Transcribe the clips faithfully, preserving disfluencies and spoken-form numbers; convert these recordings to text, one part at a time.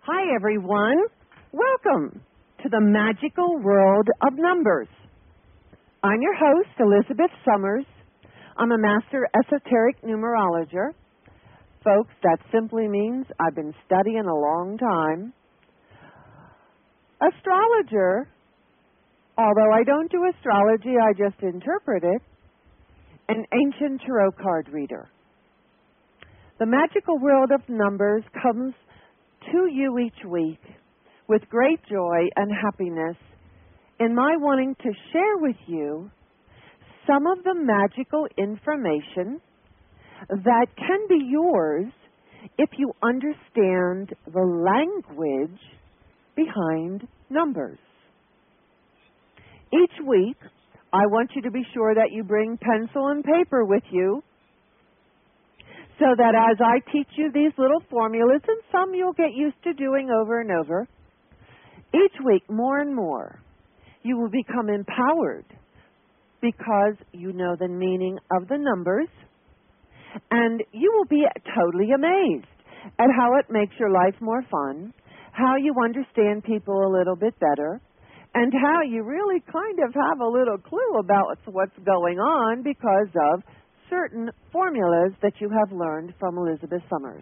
Hi, everyone. Welcome to the magical world of numbers. I'm your host, Elizabeth Summers. I'm a master esoteric numerologist. Folks, that simply means I've been studying a long time. Astrologer, although I don't do astrology, I just interpret it. An ancient tarot card reader. The magical world of numbers comes to you each week with great joy and happiness in my wanting to share with you some of the magical information that can be yours if you understand the language behind numbers. Each week, I want you to be sure that you bring pencil and paper with you so that as I teach you these little formulas, and some you'll get used to doing over and over, each week, more and more, you will become empowered because you know the meaning of the numbers, and you will be totally amazed at how it makes your life more fun, how you understand people a little bit better, and how you really kind of have a little clue about what's going on because of certain formulas that you have learned from Elizabeth Summers.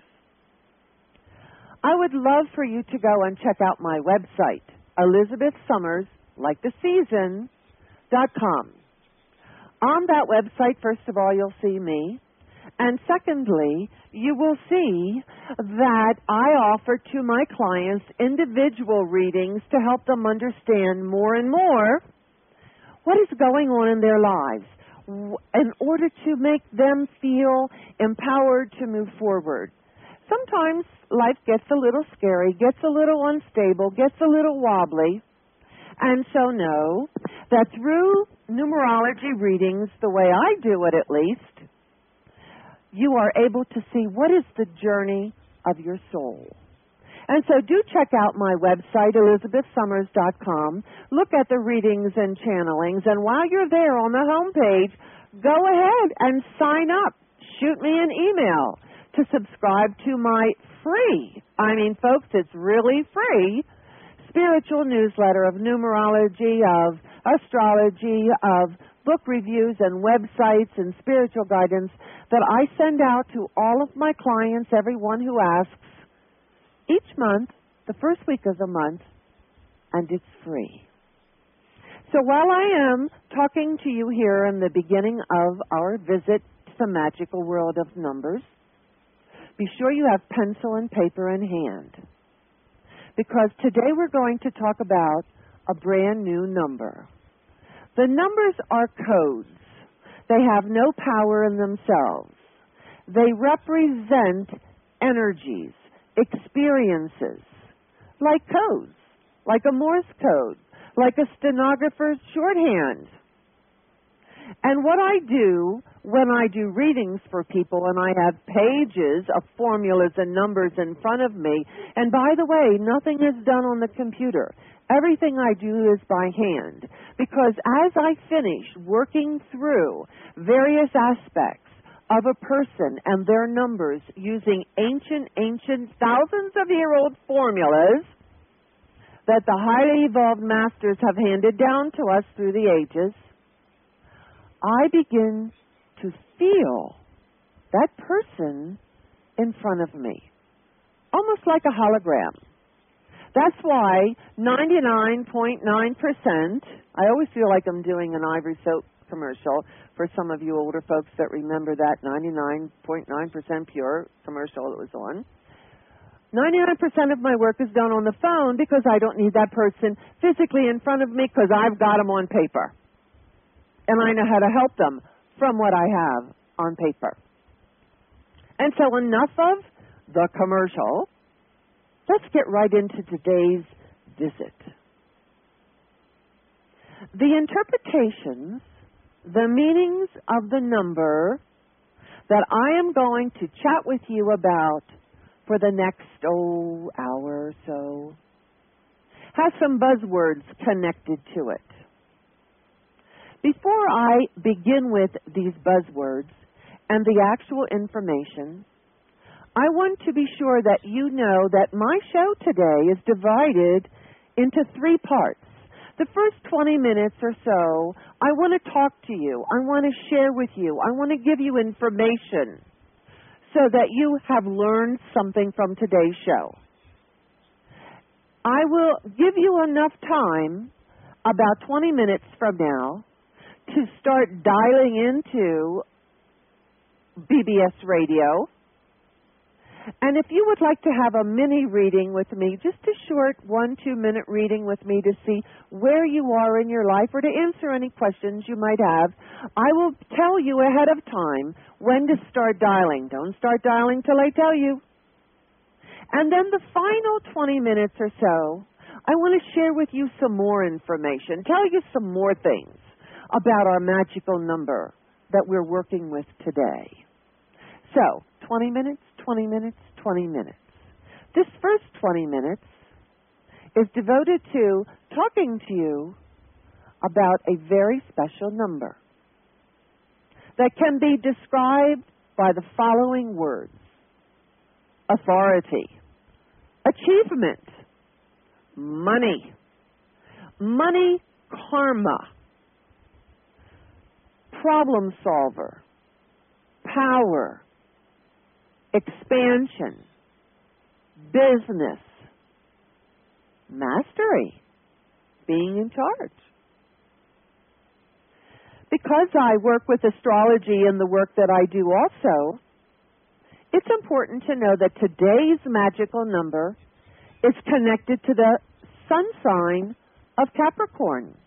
I would love for you to go and check out my website, Elizabeth Summers, like the season, dot com. On that website, first of all, you'll see me. And secondly, you will see that I offer to my clients individual readings to help them understand more and more what is going on in their lives in order to make them feel empowered to move forward. Sometimes life gets a little scary, gets a little unstable, gets a little wobbly. And so know that through numerology readings, the way I do it at least, you are able to see what is the journey of your soul. And so do check out my website, Elizabeth Summers dot com. Look at the readings and channelings. And while you're there on the homepage, go ahead and sign up. Shoot me an email to subscribe to my free, I mean, folks, it's really free, spiritual newsletter of numerology, of astrology, of book reviews and websites and spiritual guidance that I send out to all of my clients, everyone who asks, each month, the first week of the month, and it's free. So while I am talking to you here in the beginning of our visit to the magical world of numbers, be sure you have pencil and paper in hand, because today we're going to talk about a brand new number. The numbers are codes. They have no power in themselves. They represent energies, experiences, like codes, like a Morse code, like a stenographer's shorthand. And what I do when I do readings for people and I have pages of formulas and numbers in front of me, and by the way, nothing is done on the computer. Everything I do is by hand, because as I finish working through various aspects of a person and their numbers using ancient, ancient, thousands of year old formulas that the highly evolved masters have handed down to us through the ages, I begin to feel that person in front of me, almost like a hologram. That's why ninety-nine point nine percent, I always feel like I'm doing an Ivory Soap commercial for some of you older folks that remember that ninety-nine point nine percent pure commercial that was on. ninety-nine percent of my work is done on the phone because I don't need that person physically in front of me because I've got them on paper. And I know how to help them from what I have on paper. And so enough of the commercial. Let's get right into today's visit. The interpretations, the meanings of the number that I am going to chat with you about for the next, oh, hour or so, has some buzzwords connected to it. Before I begin with these buzzwords and the actual information, I want to be sure that you know that my show today is divided into three parts. The first twenty minutes or so, I want to talk to you. I want to share with you. I want to give you information so that you have learned something from today's show. I will give you enough time, about twenty minutes from now, to start dialing into B B S Radio. And if you would like to have a mini reading with me, just a short one, two minute reading with me to see where you are in your life or to answer any questions you might have, I will tell you ahead of time when to start dialing. Don't start dialing till I tell you. And then the final twenty minutes or so, I want to share with you some more information, tell you some more things about our magical number that we're working with today. So, twenty minutes, twenty minutes, twenty minutes. This first twenty minutes is devoted to talking to you about a very special number that can be described by the following words: authority, achievement, money, money karma, problem solver, power, expansion, business, mastery, being in charge. Because I work with astrology in the work that I do also, it's important to know that today's magical number is connected to the sun sign of Capricorn.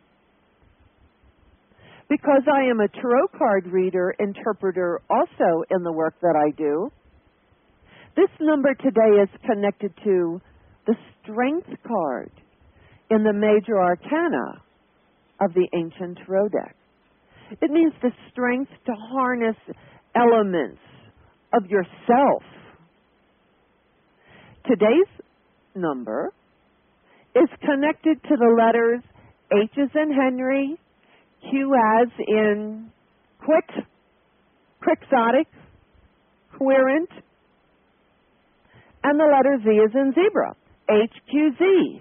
Because I am a tarot card reader, interpreter also in the work that I do, this number today is connected to the Strength card in the major arcana of the ancient tarot deck. It means the strength to harness elements of yourself. Today's number is connected to the letters H as in Henry, Q as in quit, quixotic, querent, and the letter Z as in zebra, H Q Z.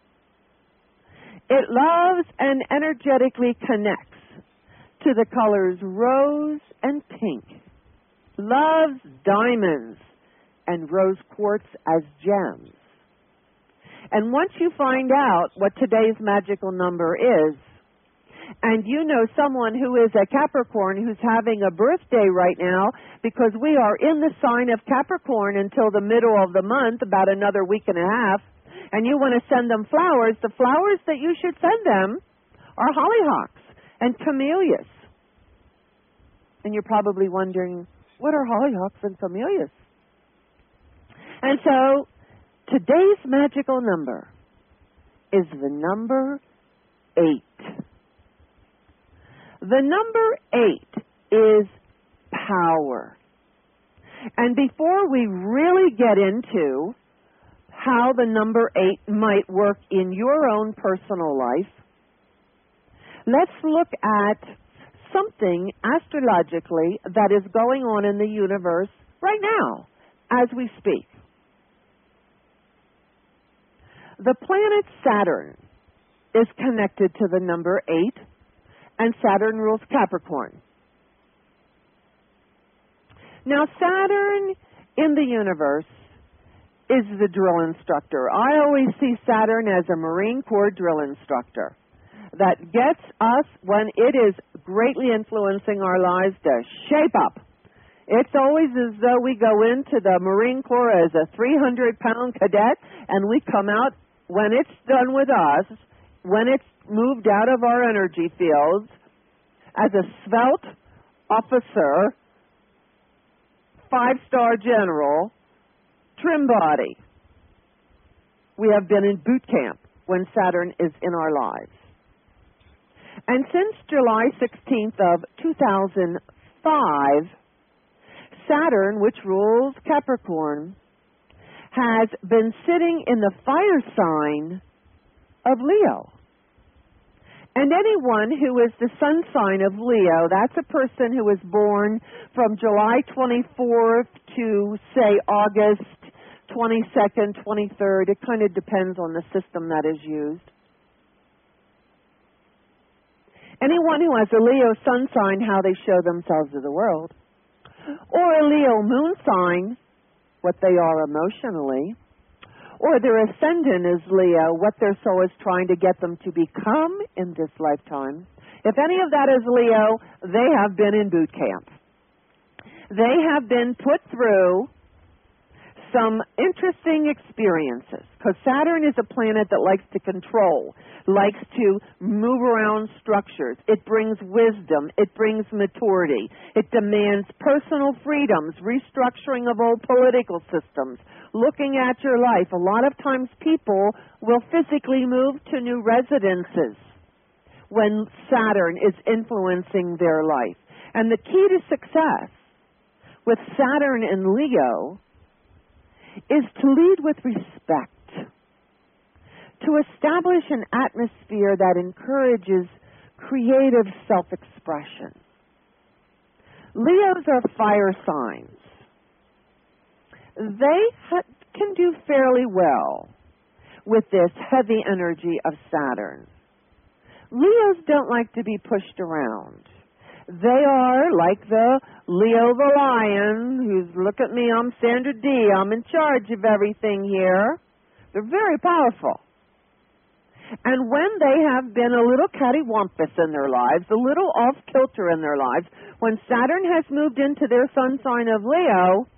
It loves and energetically connects to the colors rose and pink, loves diamonds and rose quartz as gems. And once you find out what today's magical number is, and you know someone who is a Capricorn who's having a birthday right now, because we are in the sign of Capricorn until the middle of the month, about another week and a half, and you want to send them flowers, the flowers that you should send them are hollyhocks and camellias. And you're probably wondering, what are hollyhocks and camellias? And so, today's magical number is the number eight. The number eight is power. And before we really get into how the number eight might work in your own personal life, let's look at something astrologically that is going on in the universe right now as we speak. The planet Saturn is connected to the number eight, and Saturn rules Capricorn. Now, Saturn in the universe is the drill instructor. I always see Saturn as a Marine Corps drill instructor that gets us, when it is greatly influencing our lives, to shape up. It's always as though we go into the Marine Corps as a three hundred pound cadet, and we come out, when it's done with us, when it's moved out of our energy fields, as a svelte officer, five-star general, trim body. We have been in boot camp when Saturn is in our lives. And since July sixteenth of two thousand five, Saturn, which rules Capricorn, has been sitting in the fire sign of Leo. And anyone who is the sun sign of Leo, that's a person who was born from July twenty-fourth to, say, August twenty-second, twenty-third. It kind of depends on the system that is used. Anyone who has a Leo sun sign, how they show themselves to the world. Or a Leo moon sign, what they are emotionally. Or their ascendant is Leo, what their soul is trying to get them to become in this lifetime. If any of that is Leo, they have been in boot camp. They have been put through some interesting experiences, because Saturn is a planet that likes to control, likes to move around structures. It brings wisdom. It brings maturity. It demands personal freedoms, restructuring of old political systems, looking at your life. A lot of times people will physically move to new residences when Saturn is influencing their life. And the key to success with Saturn in Leo is to lead with respect, to establish an atmosphere that encourages creative self-expression. Leos are fire signs. They ha- can do fairly well with this heavy energy of Saturn. Leos don't like to be pushed around. They are like the Leo the lion, who's, look at me, I'm Sandra Dee, I'm in charge of everything here. They're very powerful. And when they have been a little cattywampus in their lives, a little off-kilter in their lives, when Saturn has moved into their sun sign of Leo,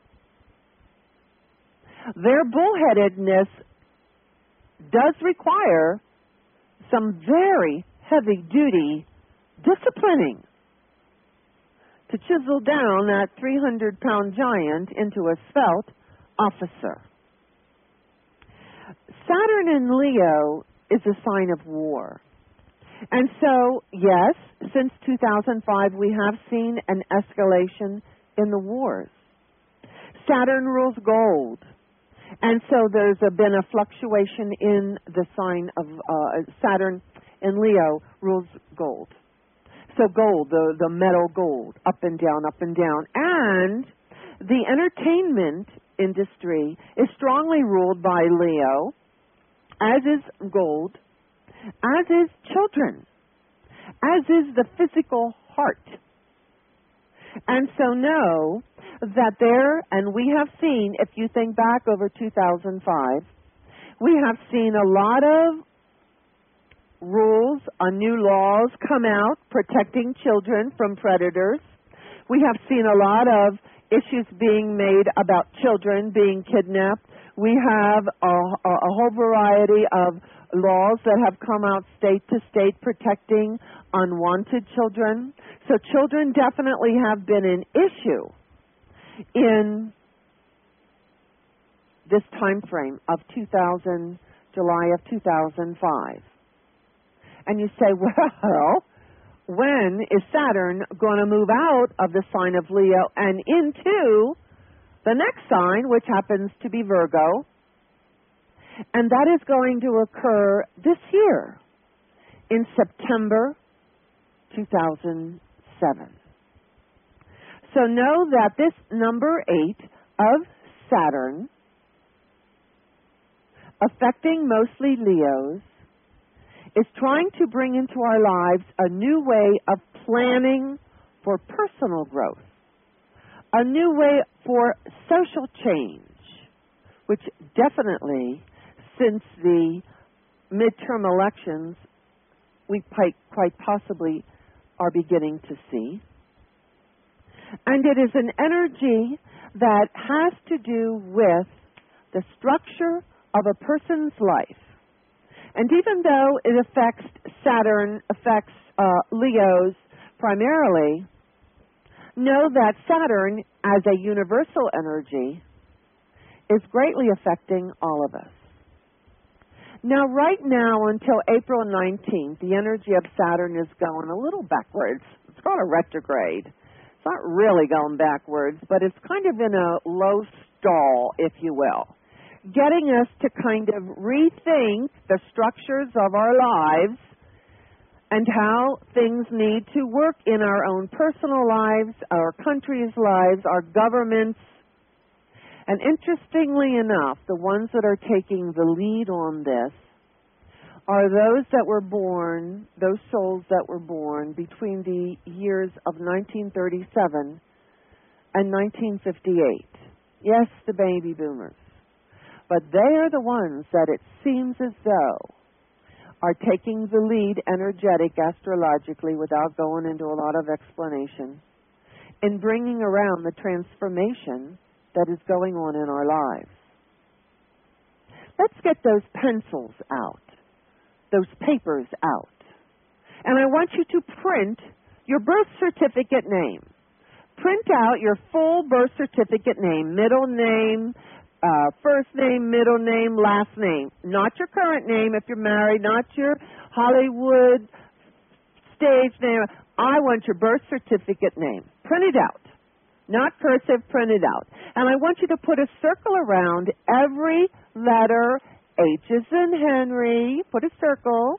their bullheadedness does require some very heavy-duty disciplining to chisel down that three hundred pound giant into a svelte officer. Saturn in Leo is a sign of war. And so, yes, since two thousand five, we have seen an escalation in the wars. Saturn rules gold. And so there's a, been a fluctuation in the sign of uh, Saturn in Leo rules gold. So gold, the, the metal gold, up and down, up and down. And the entertainment industry is strongly ruled by Leo, as is gold, as is children, as is the physical heart. And so know that there, and we have seen, if you think back over two thousand five, we have seen a lot of rules, uh, new laws come out protecting children from predators. We have seen a lot of issues being made about children being kidnapped. We have a, a, a whole variety of laws that have come out state to state protecting unwanted children. So children definitely have been an issue in this time frame of two thousand, July of two thousand five. And you say, well, when is Saturn going to move out of the sign of Leo and into the next sign, which happens to be Virgo? And that is going to occur this year, in September two thousand seven. So know that this number eight of Saturn, affecting mostly Leos, is trying to bring into our lives a new way of planning for personal growth, a new way for social change, which definitely, since the midterm elections, we quite, quite possibly are beginning to see. And it is an energy that has to do with the structure of a person's life. And even though it affects Saturn, affects uh, Leos primarily, know that Saturn, as a universal energy, is greatly affecting all of us. Now, right now, until April nineteenth, the energy of Saturn is going a little backwards. It's going a retrograde. It's not really going backwards, but it's kind of in a low stall, if you will, getting us to kind of rethink the structures of our lives and how things need to work in our own personal lives, our country's lives, our governments. And interestingly enough, the ones that are taking the lead on this are those that were born, those souls that were born between the years of nineteen thirty-seven and nineteen fifty-eight. Yes, the baby boomers. But they are the ones that it seems as though are taking the lead energetic, astrologically, without going into a lot of explanation, in bringing around the transformation that is going on in our lives. Let's get those pencils out, those papers out. And I want you to print your birth certificate name. Print out your full birth certificate name, middle name, uh, first name, middle name, last name. Not your current name if you're married, not your Hollywood stage name. I want your birth certificate name. Print it out. Not cursive, print it out. And I want you to put a circle around every letter. H is in Henry. Put a circle.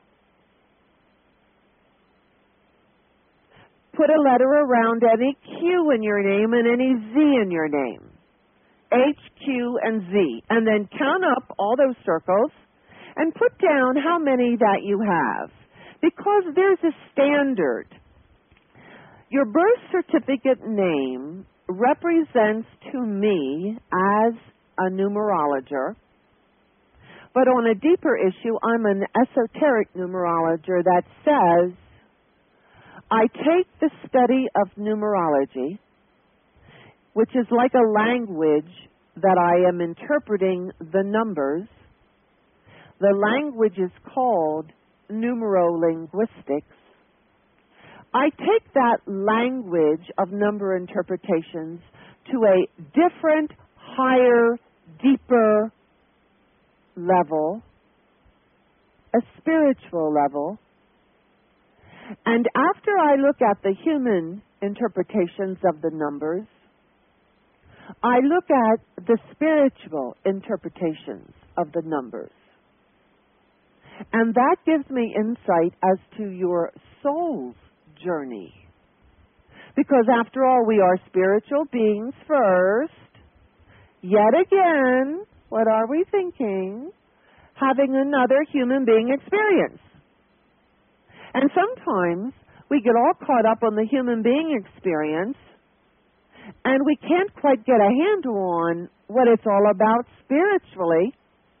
Put a letter around any Q in your name and any Z in your name. H, Q, and Z. And then count up all those circles and put down how many that you have. Because there's a standard. Your birth certificate name represents to me as a numerologer, but on a deeper issue, I'm an esoteric numerologer that says I take the study of numerology, which is like a language that I am interpreting the numbers. The language is called numerolinguistics. I take that language of number interpretations to a different, higher, deeper level, a spiritual level. And after I look at the human interpretations of the numbers, I look at the spiritual interpretations of the numbers. And that gives me insight as to your soul's journey. Because after all, we are spiritual beings first. Yet again, what are we thinking? Having another human being experience. And sometimes we get all caught up on the human being experience and we can't quite get a handle on what it's all about spiritually.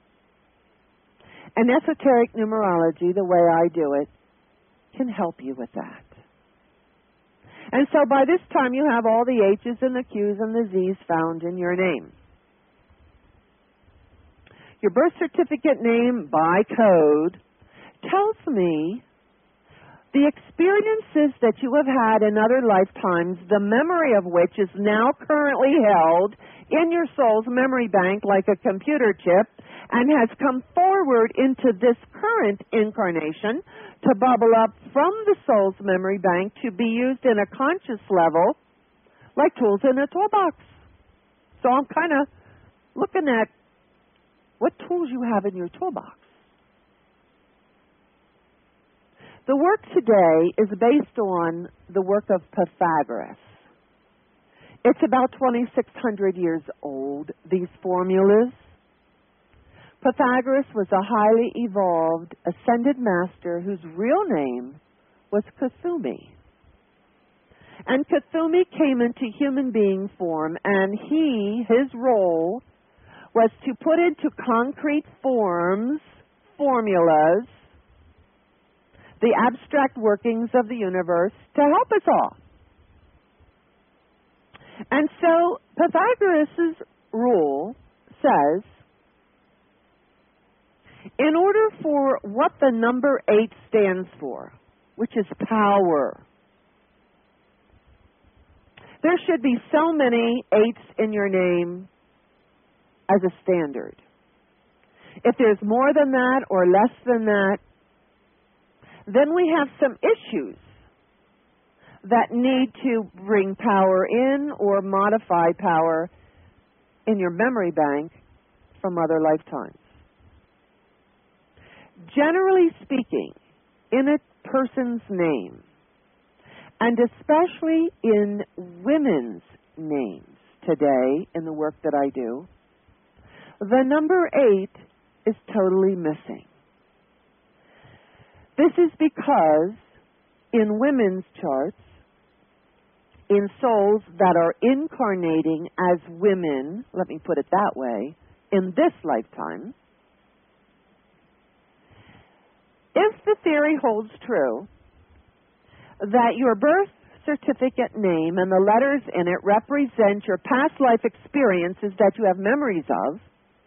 And esoteric numerology, the way I do it, can help you with that. And so by this time you have all the H's and the Q's and the Z's found in your name. Your birth certificate name by code tells me the experiences that you have had in other lifetimes, the memory of which is now currently held in your soul's memory bank like a computer chip and has come forward into this current incarnation to bubble up from the soul's memory bank to be used in a conscious level like tools in a toolbox. So I'm kind of looking at what tools you have in your toolbox. The work today is based on the work of Pythagoras. It's about twenty-six hundred years old, these formulas. Pythagoras was a highly evolved, ascended master whose real name was Kuthumi. And Kuthumi came into human being form, and he, his role, was to put into concrete forms, formulas, the abstract workings of the universe to help us all. And so Pythagoras' rule says, in order for what the number eight stands for, which is power, there should be so many eights in your name as a standard. If there's more than that or less than that, then we have some issues that need to bring power in or modify power in your memory bank from other lifetimes. Generally speaking, in a person's name, and especially in women's names today in the work that I do, the number eight is totally missing. This is because in women's charts, in souls that are incarnating as women, let me put it that way, in this lifetime, if the theory holds true that your birth certificate name and the letters in it represent your past life experiences that you have memories of,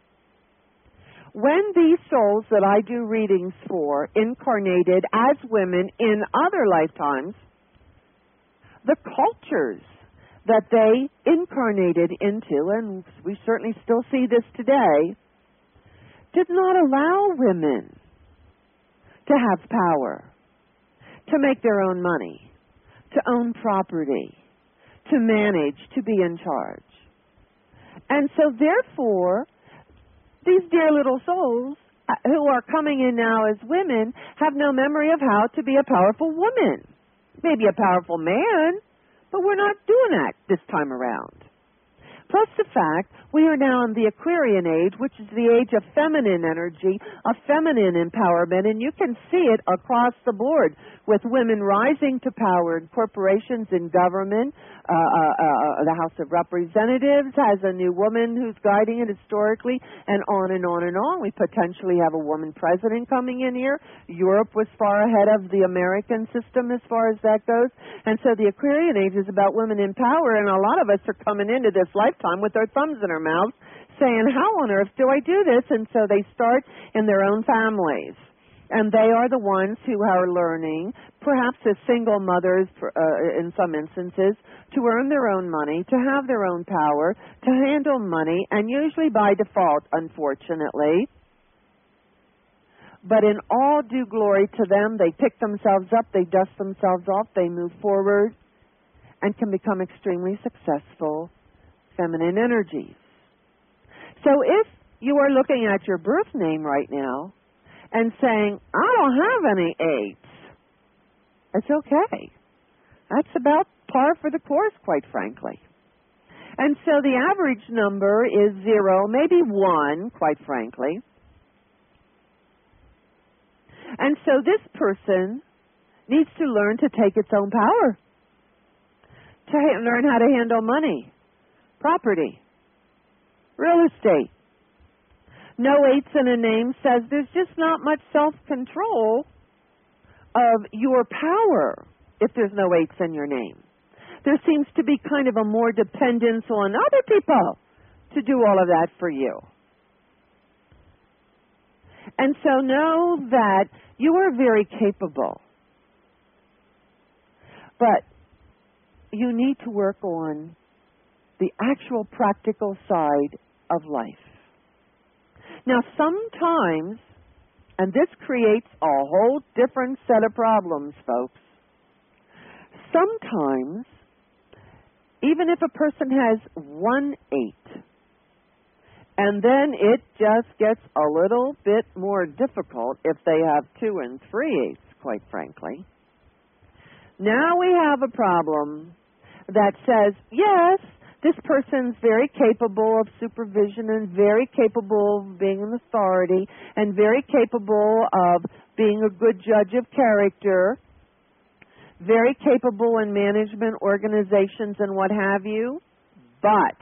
when these souls that I do readings for incarnated as women in other lifetimes, the cultures that they incarnated into, and we certainly still see this today, did not allow women to have power, to make their own money, to own property, to manage, to be in charge. And so therefore, these dear little souls who are coming in now as women have no memory of how to be a powerful woman. Maybe a powerful man, but we're not doing that this time around. Plus the fact we are now in the Aquarian age, which is the age of feminine energy, of feminine empowerment, and you can see it across the board with women rising to power in corporations, in government. Uh, uh, uh, the House of Representatives has a new woman who's guiding it historically, and on and on and on. We potentially have a woman president coming in here. Europe was far ahead of the American system as far as that goes. And so the Aquarian age is about women in power, and a lot of us are coming into this lifetime with our thumbs in our mouths saying, how on earth do I do this? And so they start in their own families. And they are the ones who are learning, perhaps as single mothers uh, in some instances, to earn their own money, to have their own power, to handle money, and usually by default, unfortunately. But in all due glory to them, they pick themselves up, they dust themselves off, they move forward, and can become extremely successful feminine energies. So if you are looking at your birth name right now and saying, I don't have any eights, it's okay. That's about par for the course, quite frankly. And so the average number is zero, maybe one, quite frankly. And so this person needs to learn to take its own power, to ha- learn how to handle money, property, real estate. No eights in a name says there's just not much self-control of your power if there's no eights in your name. There seems to be kind of a more dependence on other people to do all of that for you. And so know that you are very capable. But you need to work on the actual practical side of life. Now, sometimes, and this creates a whole different set of problems, folks, sometimes, even if a person has one eight, and then it just gets a little bit more difficult if they have two and three eights, quite frankly. Now we have a problem that says, yes, this person's very capable of supervision and very capable of being an authority and very capable of being a good judge of character, very capable in management, organizations, and what have you, but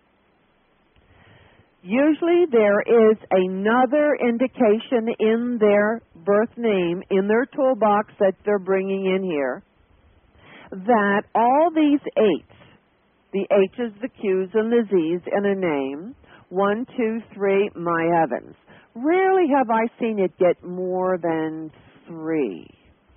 usually there is another indication in their birth name, in their toolbox that they're bringing in here, that all these eights, the H's, the Q's, and the Z's in a name, one, two, three, my heavens. Rarely have I seen it get more than three,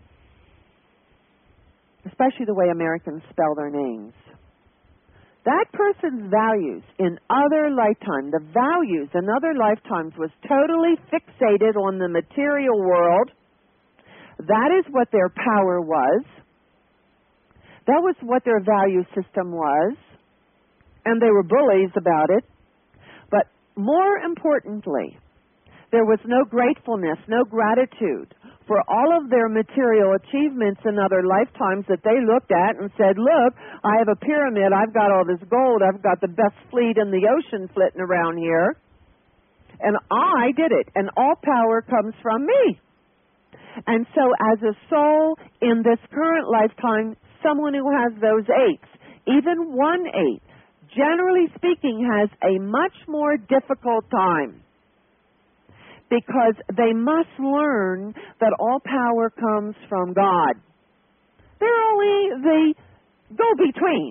especially the way Americans spell their names. That person's values in other lifetimes, the values in other lifetimes was totally fixated on the material world. That is what their power was. That was what their value system was. And they were bullies about it. But more importantly, there was no gratefulness, no gratitude for all of their material achievements in other lifetimes that they looked at and said, look, I have a pyramid, I've got all this gold, I've got the best fleet in the ocean flitting around here, and I did it, and all power comes from me. And so as a soul in this current lifetime, someone who has those eights, even one eight, generally speaking, has a much more difficult time, because they must learn that all power comes from God. They're only the go-between.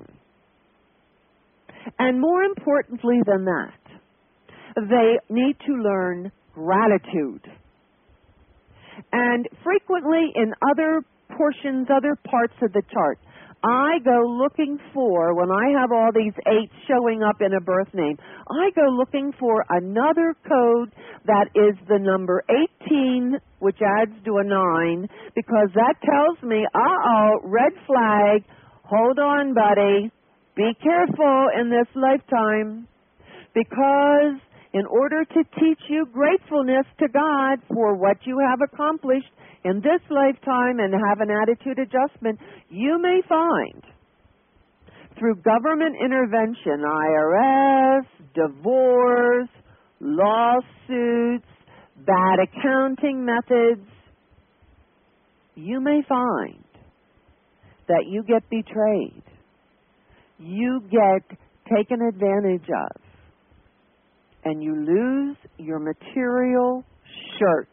And more importantly than that, they need to learn gratitude. And frequently in other portions, other parts of the chart, I go looking for, when I have all these eights showing up in a birth name, I go looking for another code that is the number eighteen, which adds to a nine, because that tells me, uh-oh, red flag, hold on, buddy, be careful in this lifetime, because in order to teach you gratefulness to God for what you have accomplished in this lifetime and have an attitude adjustment, you may find through government intervention, I R S, divorce, lawsuits, bad accounting methods, you may find that you get betrayed. You get taken advantage of. And you lose your material shirt.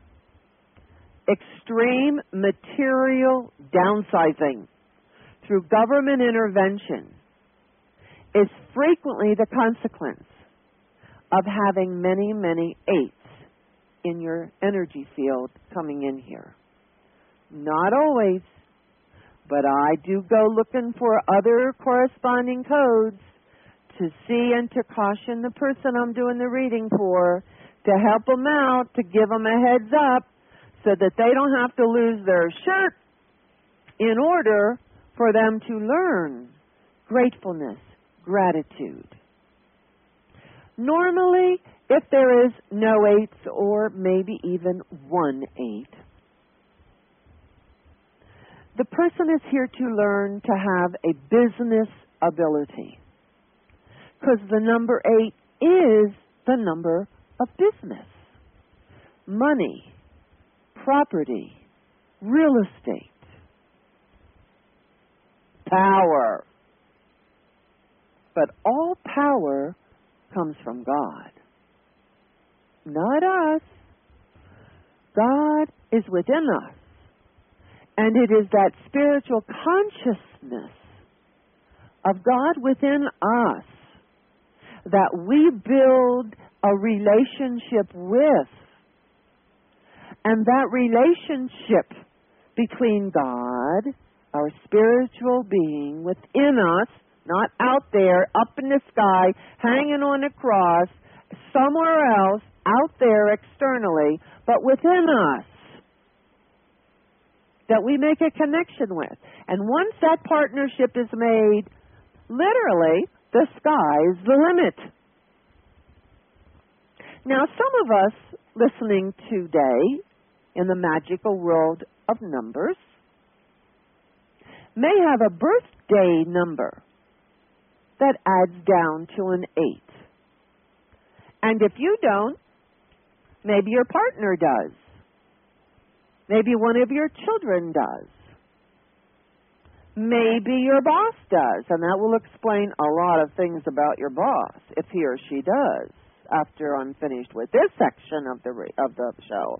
Extreme material downsizing through government intervention is frequently the consequence of having many, many eights in your energy field coming in here. Not always, but I do go looking for other corresponding codes to see and to caution the person I'm doing the reading for, to help them out, to give them a heads up, so that they don't have to lose their shirt in order for them to learn gratefulness, gratitude. Normally, if there is no eights or maybe even one eight, the person is here to learn to have a business ability. Because the number eight is the number of business, money, property, real estate, power. But all power comes from God, not us. God is within us. And it is that spiritual consciousness of God within us that we build a relationship with. And that relationship between God, our spiritual being within us, not out there, up in the sky, hanging on a cross, somewhere else, out there externally, but within us, that we make a connection with. And once that partnership is made, literally, the sky's the limit. Now, some of us listening today in the magical world of numbers may have a birthday number that adds down to an eight. And if you don't, maybe your partner does. Maybe one of your children does. Maybe your boss does, and that will explain a lot of things about your boss, if he or she does, after I'm finished with this section of the re- of the show.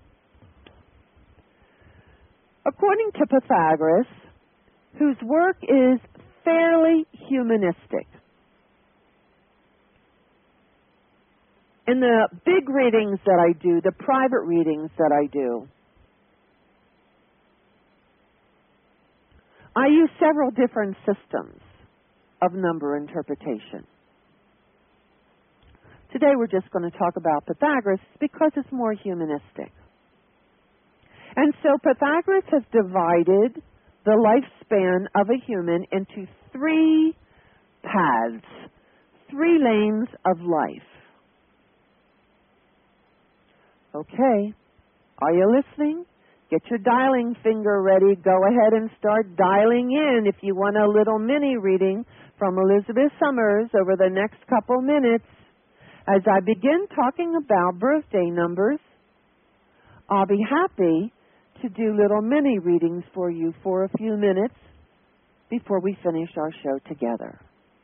According to Pythagoras, whose work is fairly humanistic, in the big readings that I do, the private readings that I do, I use several different systems of number interpretation. Today we're just going to talk about Pythagoras because it's more humanistic. And so Pythagoras has divided the lifespan of a human into three paths, three lanes of life. Okay, are you listening? Get your dialing finger ready. Go ahead and start dialing in if you want a little mini reading from Elizabeth Summers over the next couple minutes. As I begin talking about birthday numbers, I'll be happy to do little mini readings for you for a few minutes before we finish our show together.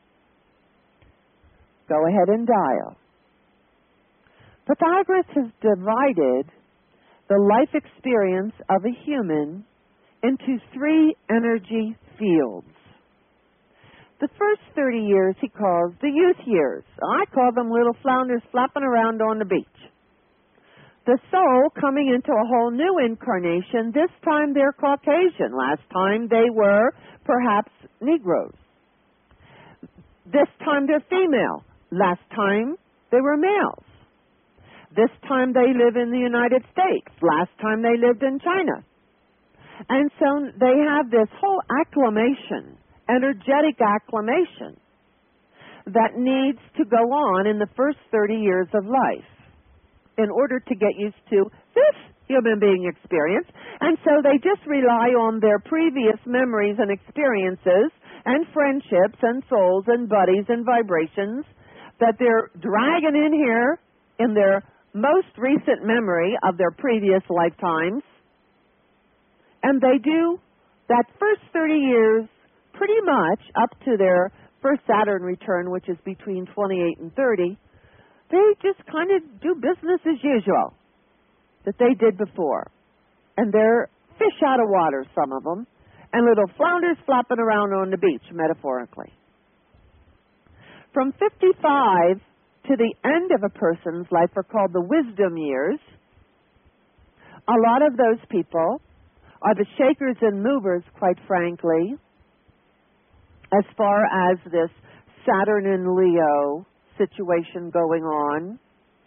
Go ahead and dial. Pythagoras has divided the life experience of a human into three energy fields. The first thirty years he calls the youth years. I call them little flounders flapping around on the beach. The soul coming into a whole new incarnation. This time they're Caucasian. Last time they were perhaps Negroes. This time they're female. Last time they were males. This time they live in the United States. Last time they lived in China. And so they have this whole acclimation, energetic acclimation, that needs to go on in the first thirty years of life in order to get used to this human being experience. And so they just rely on their previous memories and experiences and friendships and souls and buddies and vibrations that they're dragging in here in their most recent memory of their previous lifetimes. And they do that first thirty years pretty much up to their first Saturn return, which is between twenty-eight and thirty. They just kind of do business as usual that they did before. And they're fish out of water, some of them, and little flounders flopping around on the beach, metaphorically. From fifty-five to the end of a person's life are called the wisdom years. A lot of those people are the shakers and movers, quite frankly, as far as this Saturn and Leo situation going on.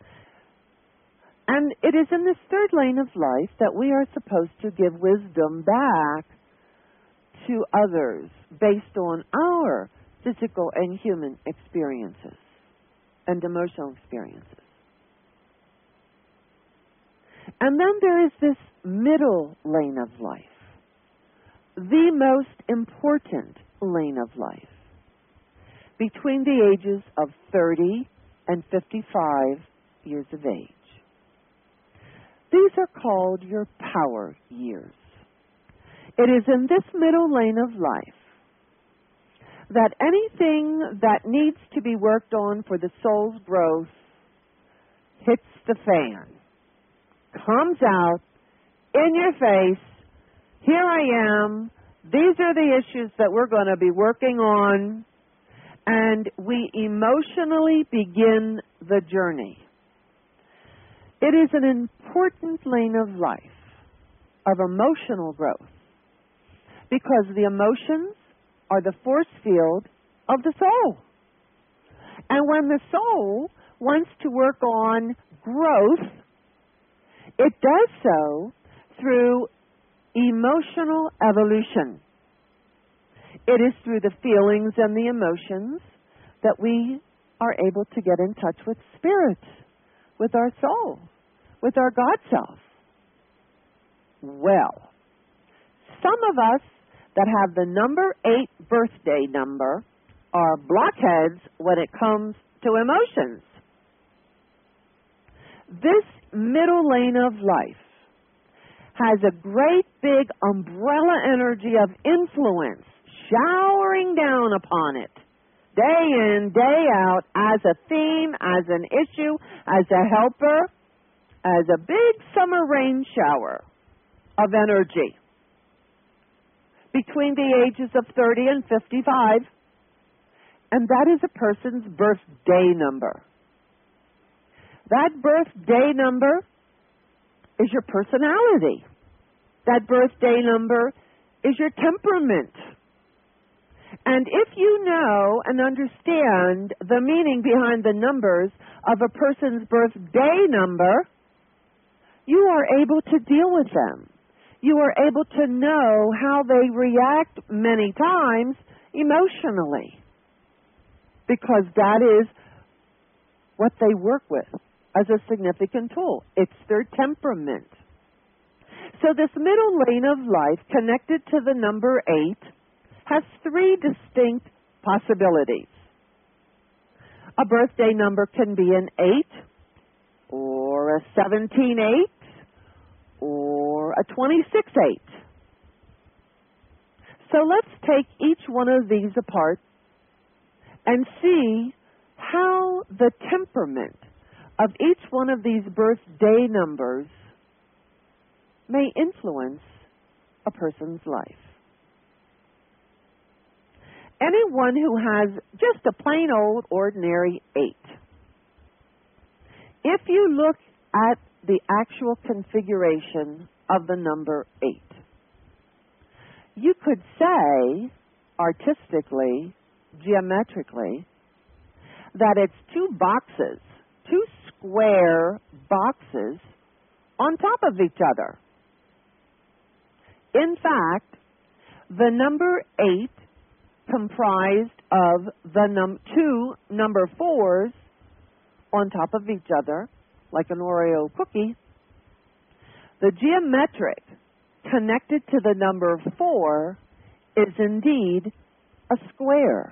And it is in this third lane of life that we are supposed to give wisdom back to others based on our physical and human experiences and emotional experiences. And then there is this middle lane of life, the most important lane of life, between the ages of thirty and fifty-five years of age. These are called your power years. It is in this middle lane of life that anything that needs to be worked on for the soul's growth hits the fan, comes out in your face. Here I am. These are the issues that we're going to be working on. And we emotionally begin the journey. It is an important lane of life, of emotional growth, because the emotions are the force field of the soul. And when the soul wants to work on growth, it does so through emotional evolution. It is through the feelings and the emotions that we are able to get in touch with spirit, with our soul, with our God self. Well, some of us that have the number eight birthday number are blockheads when it comes to emotions. This middle lane of life has a great big umbrella energy of influence showering down upon it, day in, day out, as a theme, as an issue, as a helper, as a big summer rain shower of energy between the ages of thirty and fifty-five, and that is a person's birthday number. That birthday number is your personality. That birthday number is your temperament. And if you know and understand the meaning behind the numbers of a person's birthday number, you are able to deal with them. You are able to know how they react many times emotionally, because that is what they work with as a significant tool. It's their temperament. So this middle lane of life connected to the number eight has three distinct possibilities. A birthday number can be an eight, or a seventeen eight, or a twenty-six eight. So let's take each one of these apart and see how the temperament of each one of these birthday numbers may influence a person's life. Anyone who has just a plain old ordinary eight, if you look at the actual configuration of the number eight, you could say, artistically, geometrically, that it's two boxes, two square boxes on top of each other. In fact, the number eight comprised of the num- two number fours on top of each other, like an Oreo cookie. The geometric connected to the number four is indeed a square.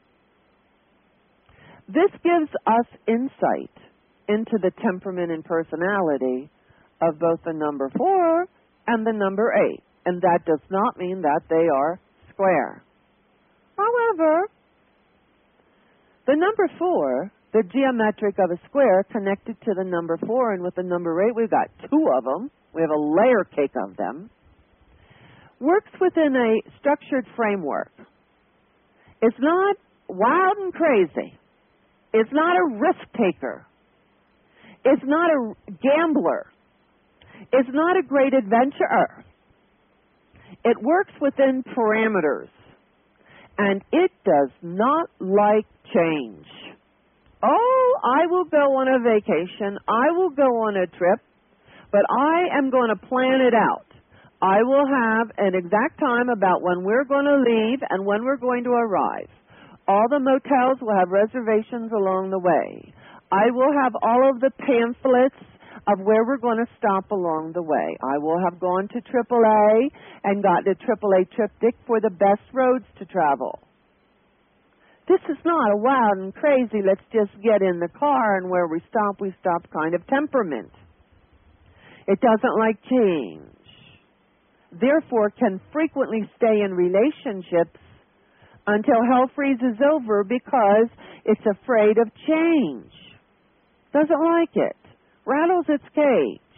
This gives us insight into the temperament and personality of both the number four and the number eight. And that does not mean that they are square. However, the number four, the geometric of a square connected to the number four, and with the number eight, we've got two of them. We have a layer cake of them. Works within a structured framework. It's not wild and crazy. It's not a risk taker. It's not a gambler. It's not a great adventurer. It works within parameters. And it does not like change. Oh, I will go on a vacation. I will go on a trip. But I am going to plan it out. I will have an exact time about when we're going to leave and when we're going to arrive. All the motels will have reservations along the way. I will have all of the pamphlets of where we're going to stop along the way. I will have gone to triple A and got a triple A triptych for the best roads to travel. This is not a wild and crazy, let's just get in the car and where we stop, we stop kind of temperament. It doesn't like change. Therefore, can frequently stay in relationships until hell freezes over because it's afraid of change. Doesn't like it. Rattles its cage.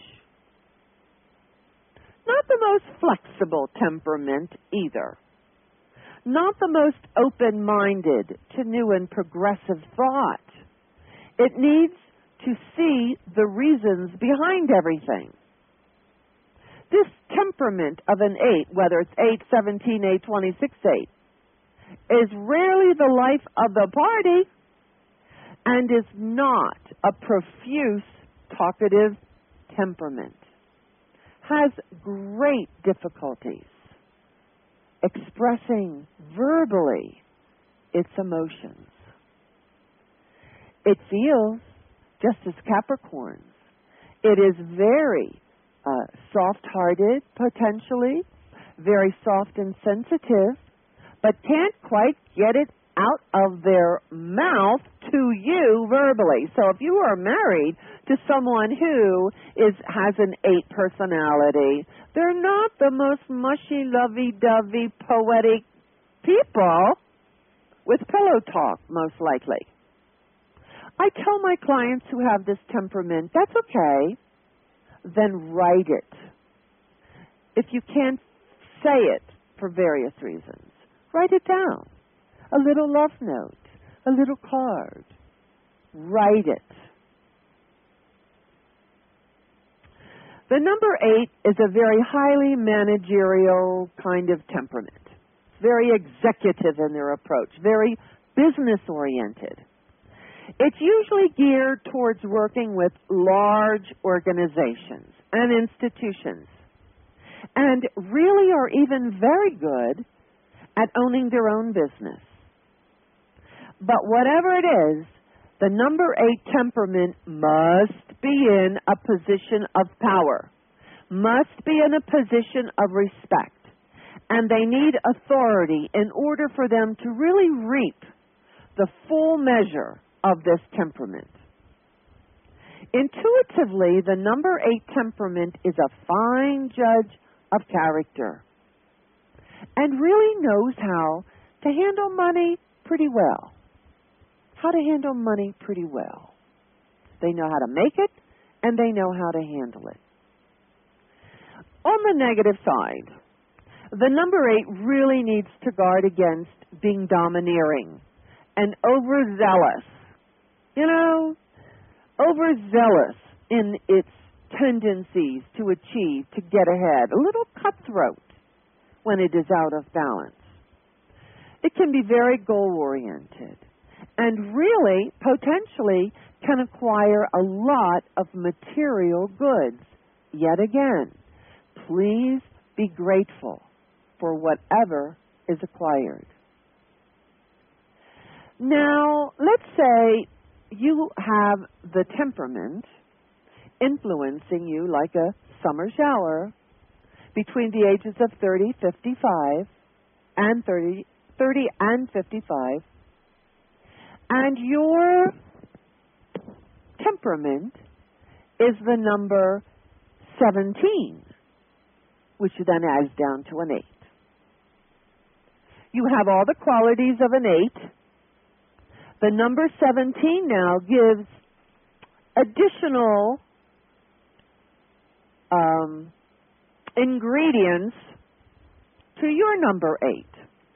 Not the most flexible temperament either. Not the most open-minded to new and progressive thought. It needs to see the reasons behind everything. This temperament of an eight, whether it's eight, seventeen, eight, twenty-six, eight, is rarely the life of the party and is not a profuse, talkative temperament. Has great difficulties expressing verbally its emotions. It feels just as Capricorns. It is very uh, soft-hearted, potentially, very soft and sensitive, but can't quite get it out of their mouth to you verbally. So if you are married to someone who is has an eight personality, they're not the most mushy, lovey-dovey, poetic people with pillow talk, most likely. I tell my clients who have this temperament, that's okay, then write it. If you can't say it for various reasons, write it down. A little love note, a little card. Write it. The number eight is a very highly managerial kind of temperament. Very executive in their approach, very business-oriented. It's usually geared towards working with large organizations and institutions, and really are even very good at owning their own business. But whatever it is, the number eight temperament must be in a position of power, must be in a position of respect, and they need authority in order for them to really reap the full measure of this temperament. Intuitively, the number eight temperament is a fine judge of character and really knows how to handle money pretty well. How to handle money pretty well. They know how to make it, and they know how to handle it. On the negative side, the number eight really needs to guard against being domineering and overzealous. You know, overzealous in its tendencies to achieve, to get ahead. A little cutthroat when it is out of balance. It can be very goal-oriented and really, potentially, can acquire a lot of material goods. Yet again, please be grateful for whatever is acquired. Now, let's say you have the temperament influencing you like a summer shower between the ages of thirty, fifty-five, and thirty, thirty and fifty-five, and your temperament is the number seventeen, which then adds down to an eight. You have all the qualities of an eight. The number seventeen now gives additional um, ingredients to your number eight.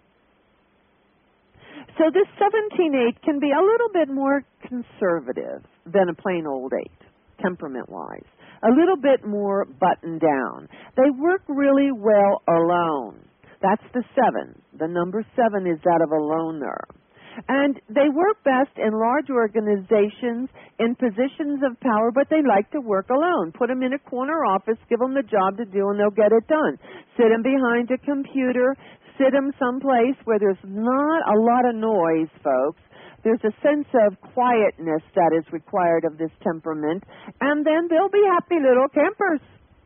So this seventeen eight can be a little bit more conservative than a plain old eight, temperament-wise. A little bit more buttoned down. They work really well alone. That's the seven. The number seven is that of a loner. And they work best in large organizations, in positions of power, but they like to work alone. Put them in a corner office, give them the job to do, and they'll get it done. Sit them behind a computer, sit them someplace where there's not a lot of noise, folks. There's a sense of quietness that is required of this temperament, and then they'll be happy little campers.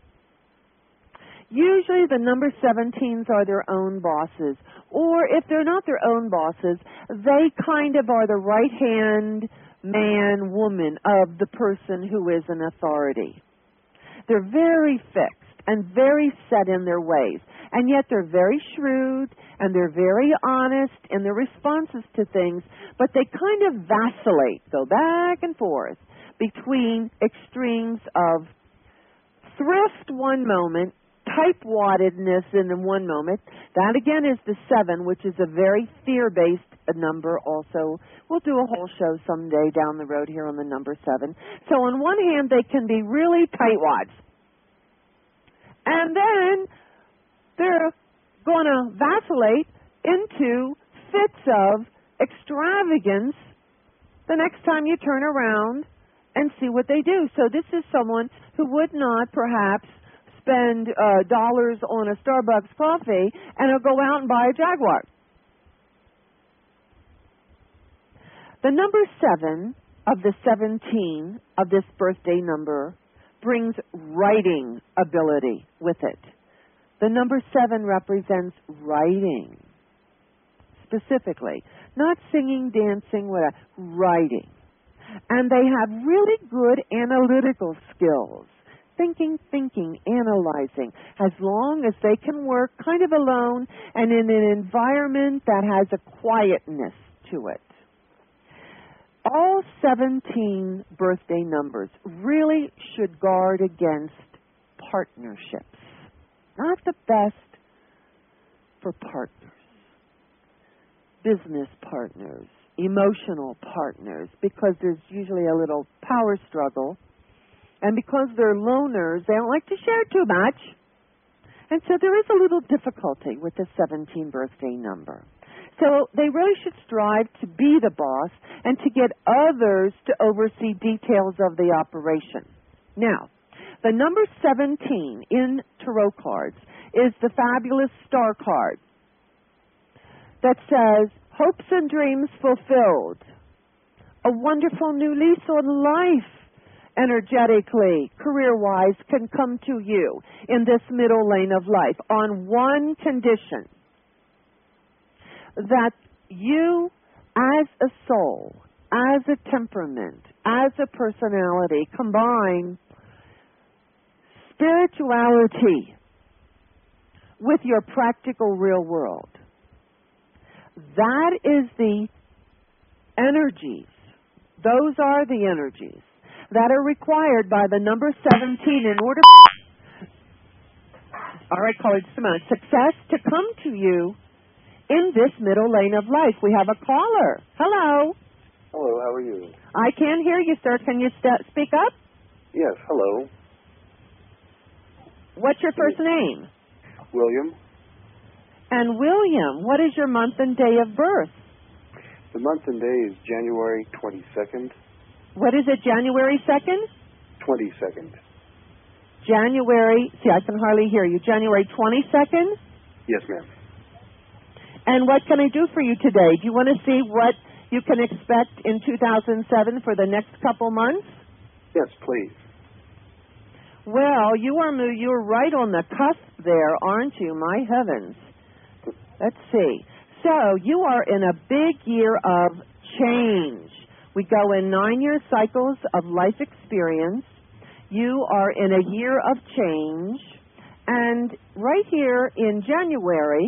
Usually the number seventeens are their own bosses, or if they're not their own bosses, they kind of are the right-hand man, woman of the person who is an authority. They're very fixed and very set in their ways, and yet they're very shrewd and they're very honest in their responses to things, but they kind of vacillate, go back and forth between extremes of thrift one moment, type-wattedness in the one moment. That again is the seven, which is a very fear-based number also. We'll do a whole show someday down the road here on the number seven. So on one hand, they can be really tightwads. And then they're going to vacillate into fits of extravagance the next time you turn around and see what they do. So this is someone who would not perhaps spend uh, dollars on a Starbucks coffee, and he'll go out and buy a Jaguar. The number seven of the seventeen of this birthday number brings writing ability with it. The number seven represents writing, specifically. Not singing, dancing, whatever, writing. And they have really good analytical skills. Thinking, thinking, analyzing, as long as they can work kind of alone and in an environment that has a quietness to it. All seventeen birthday numbers really should guard against partnerships. Not the best for partners, business partners, emotional partners, because there's usually a little power struggle. And because they're loners, they don't like to share too much. And so there is a little difficulty with the seventeen birthday number. So they really should strive to be the boss and to get others to oversee details of the operation. Now, the number seventeen in tarot cards is the fabulous star card that says, hopes and dreams fulfilled, a wonderful new lease on life, energetically, career-wise, can come to you in this middle lane of life on one condition: that you, as a soul, as a temperament, as a personality, combine spirituality with your practical real world. That is the energies. Those are the energies that are required by the number seventeen in order for, all right, college success to come to you in this middle lane of life. We have a caller. Hello. Hello, how are you? I can't hear you, sir. Can you st- speak up? Yes, hello. What's your first name? William. And William, what is your month and day of birth? The month and day is January twenty-second. What is it, January second? twenty-second. January, see, I can hardly hear you. January twenty-second? Yes, ma'am. And what can I do for you today? Do you want to see what you can expect in two thousand seven for the next couple months? Yes, please. Well, you are you're right on the cusp there, aren't you? My heavens. Let's see. So, you are in a big year of change. We go in nine-year cycles of life experience. You are in a year of change. And right here in January,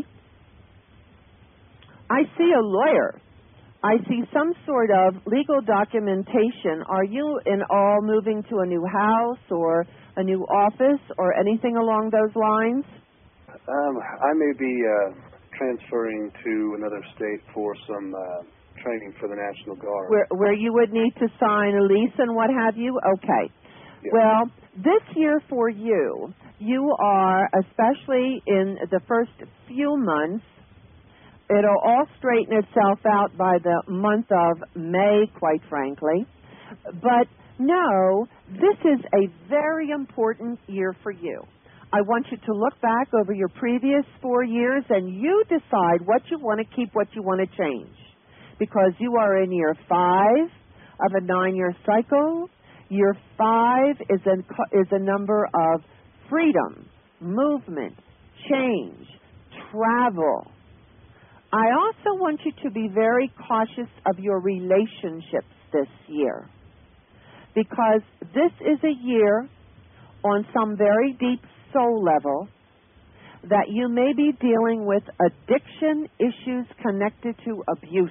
I see a lawyer. I see some sort of legal documentation. Are you in all moving to a new house or a new office or anything along those lines? Um, I may be uh, transferring to another state for some uh, training for the National Guard. Where, where you would need to sign a lease and what have you? Okay. Yes. Well, this year for you, you are, especially in the first few months, it'll all straighten itself out by the month of May, quite frankly. But no, this is a very important year for you. I want you to look back over your previous four years and you decide what you want to keep, what you want to change. Because you are in year five of a nine-year cycle. Year five is a, is a number of freedom, movement, change, travel. I also want you to be very cautious of your relationships this year, because this is a year on some very deep soul level that you may be dealing with addiction issues connected to abuse,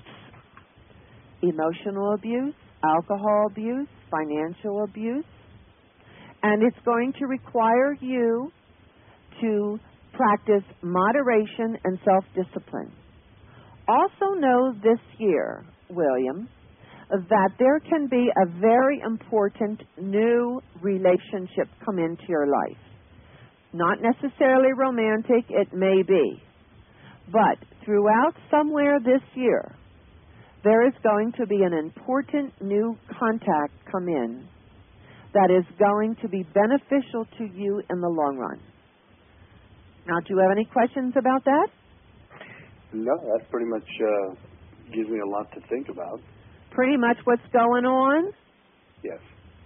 emotional abuse, alcohol abuse, financial abuse, and it's going to require you to practice moderation and self-discipline. Also know this year, William, that there can be a very important new relationship come into your life. Not necessarily romantic, it may be. But throughout somewhere this year, there is going to be an important new contact come in that is going to be beneficial to you in the long run. Now, do you have any questions about that? No, that pretty much uh, gives me a lot to think about. Pretty much what's going on? Yes.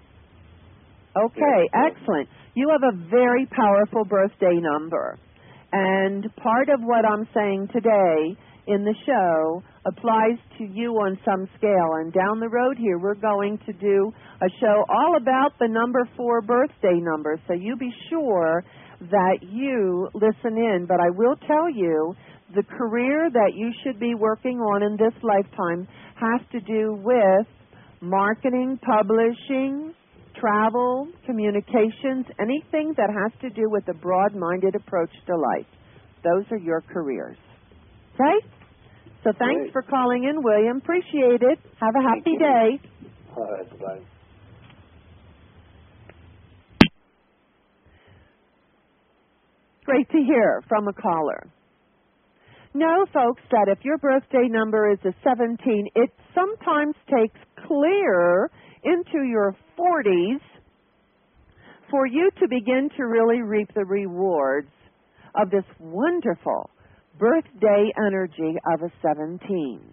Okay, yes. Excellent. You have a very powerful birthday number. And part of what I'm saying today in the show applies to you on some scale. And down the road here, we're going to do a show all about the number four birthday number. So you be sure that you listen in. But I will tell you, the career that you should be working on in this lifetime has to do with marketing, publishing, travel, communications, anything that has to do with a broad-minded approach to life. Those are your careers. Okay? So thanks Great. for calling in, William. Appreciate it. Have a happy day. All right, bye. Great to hear from a caller. Know, folks, that if your birthday number is a seventeen, it sometimes takes clear into your forties for you to begin to really reap the rewards of this wonderful birthday energy of a seventeen.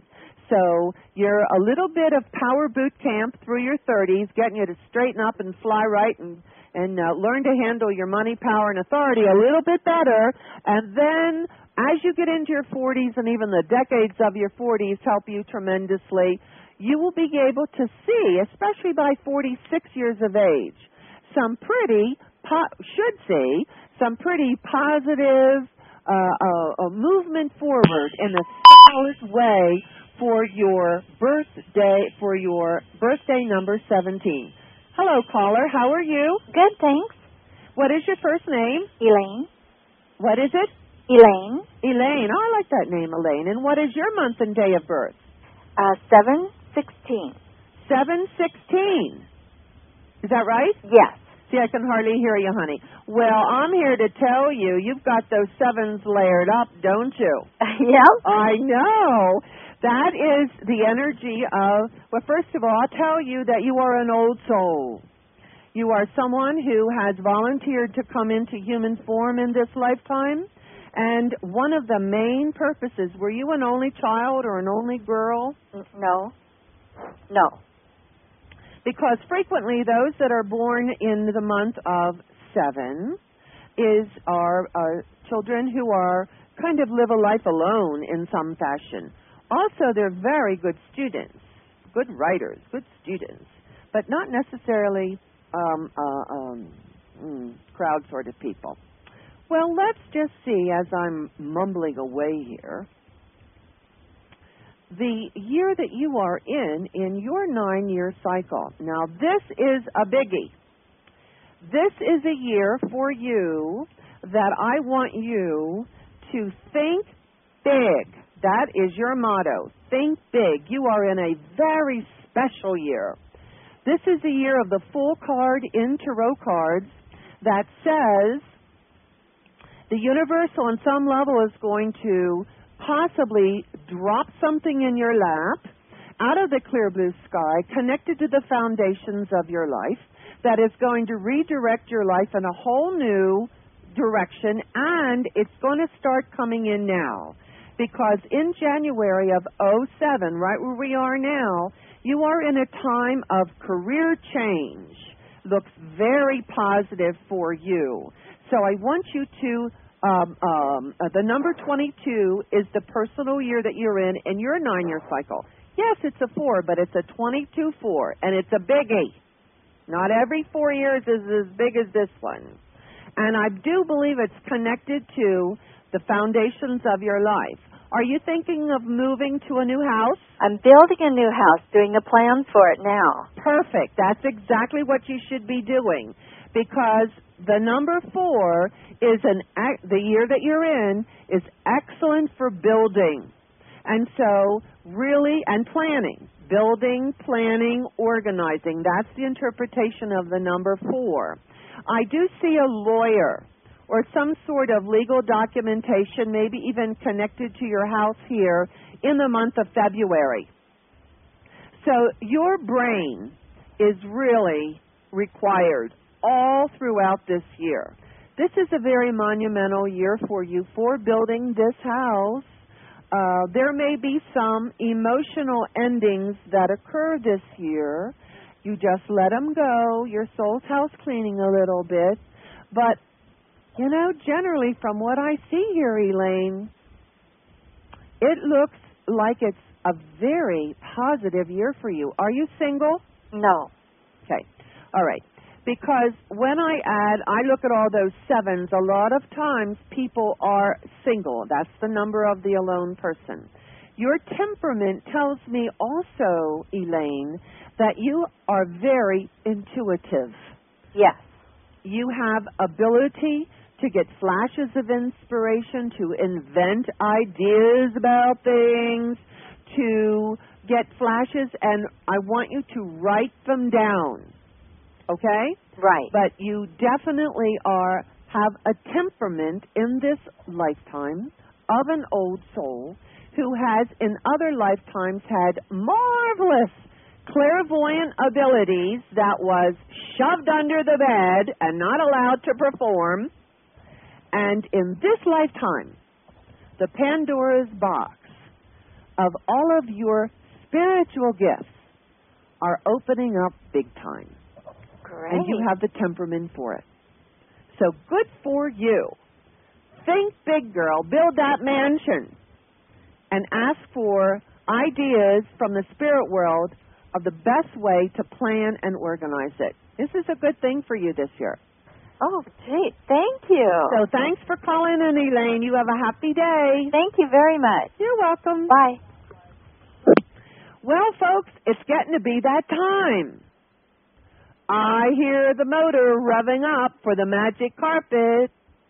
So you're a little bit of power boot camp through your thirties, getting you to straighten up and fly right and, and uh, learn to handle your money, power, and authority a little bit better. And then as you get into your forties and even the decades of your forties help you tremendously, you will be able to see, especially by forty-six years of age, some pretty, po- should see, some pretty positive uh, uh, uh, movement forward in a solid way for your birthday, for your birthday number seventeen. Hello, caller. How are you? Good, thanks. What is your first name? Elaine. What is it? Elaine. Elaine. I like that name, Elaine. And what is your month and day of birth? Uh, seven sixteen. seven sixteen. Is that right? Yes. See, I can hardly hear you, honey. Well, I'm here to tell you, you've got those sevens layered up, don't you? Yep. I know. That is the energy of, well, first of all, I'll tell you that you are an old soul. You are someone who has volunteered to come into human form in this lifetime. And one of the main purposes, were you an only child or an only girl? No. No. Because frequently those that are born in the month of seven is are, are children who are kind of live a life alone in some fashion. Also, they're very good students, good writers, good students, but not necessarily um, uh, um, mm, crowd sort of people. Well, let's just see, as I'm mumbling away here, the year that you are in, in your nine-year cycle. Now, this is a biggie. This is a year for you that I want you to think big. That is your motto. Think big. You are in a very special year. This is a year of the full card in tarot cards that says the universe on some level is going to possibly drop something in your lap out of the clear blue sky, connected to the foundations of your life, that is going to redirect your life in a whole new direction, and it's going to start coming in now. Because in January of oh seven, right where we are now, you are in a time of career change. Looks very positive for you. So I want you to Um, um, uh, the number twenty-two is the personal year that you're in, in your nine-year cycle. Yes, it's a four, but it's a twenty-two four, and it's a biggie. Not every four years is as big as this one. And I do believe it's connected to the foundations of your life. Are you thinking of moving to a new house? I'm building a new house, doing the plans for it now. Perfect. That's exactly what you should be doing. Because the number four is an the year that you're in is excellent for building. And so really, and planning. Building, planning, organizing. That's the interpretation of the number four. I do see a lawyer or some sort of legal documentation, maybe even connected to your house here in the month of February. So your brain is really required all throughout this year. This is a very monumental year for you for building this house. Uh, there may be some emotional endings that occur this year. You just let them go. Your soul's house cleaning a little bit. But, you know, generally from what I see here, Elaine, it looks like it's a very positive year for you. Are you single? No. Okay. All right. Because when I add, I look at all those sevens, a lot of times people are single. That's the number of the alone person. Your temperament tells me also, Elaine, that you are very intuitive. Yes. You have ability to get flashes of inspiration, to invent ideas about things, to get flashes, and I want you to write them down. Okay? Right. But you definitely are have a temperament in this lifetime of an old soul who has in other lifetimes had marvelous clairvoyant abilities that was shoved under the bed and not allowed to perform. And in this lifetime, the Pandora's box of all of your spiritual gifts are opening up big time. Great. And you have the temperament for it. So good for you. Think big, girl. Build that mansion. And ask for ideas from the spirit world of the best way to plan and organize it. This is a good thing for you this year. Oh, gee, thank you. So thanks for calling in, Elaine. You have a happy day. Thank you very much. You're welcome. Bye. Well, folks, it's getting to be that time. I hear the motor revving up for the magic carpet.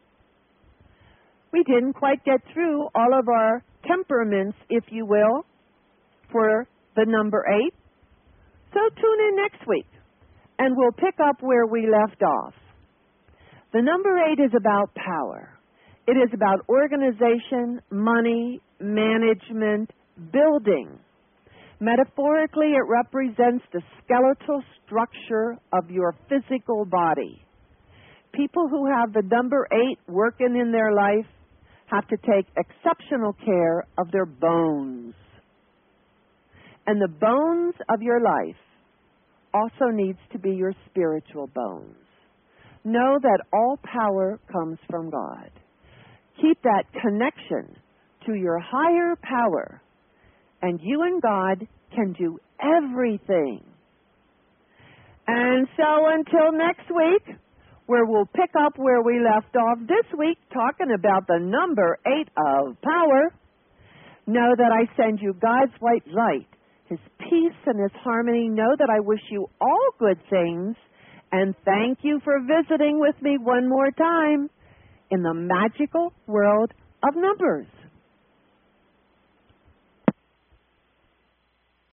We didn't quite get through all of our temperaments, if you will, for the number eight. So tune in next week, and we'll pick up where we left off. The number eight is about power. It is about organization, money, management, building. Metaphorically, it represents the skeletal structure of your physical body. People who have the number eight working in their life have to take exceptional care of their bones. And the bones of your life also needs to be your spiritual bones. Know that all power comes from God. Keep that connection to your higher power, and you and God can do everything. And so until next week, where we'll pick up where we left off this week, talking about the number eight of power, know that I send you God's white light, His peace and His harmony. Know that I wish you all good things, and thank you for visiting with me one more time in the magical world of numbers.